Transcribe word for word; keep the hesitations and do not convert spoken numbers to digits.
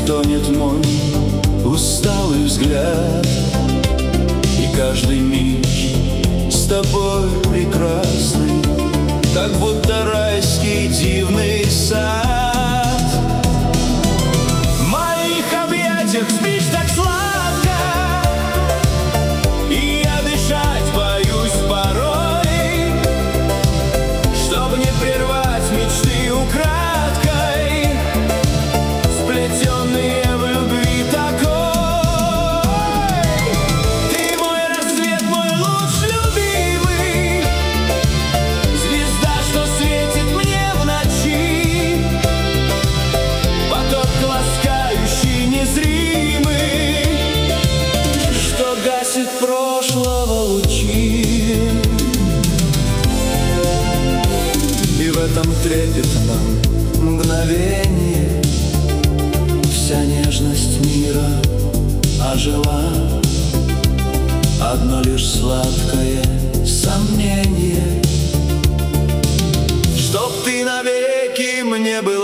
тонет мой усталый взгляд, и каждый миг с тобой прекрасный, как будто райский дивный сад. В моих объятиях спишь так сладко, и я дышать боюсь порой, чтоб не прервать мечты украдкой, сплетенные в любви такой. Ты мой рассвет, мой луч любимый, звезда, что светит мне в ночи, поток ласкающий, незримый, что гасит прошлого лучи. И в этом трепетном мгновении вся нежность мира ожила. Одно лишь сладкое сомнение, чтоб ты навеки мне был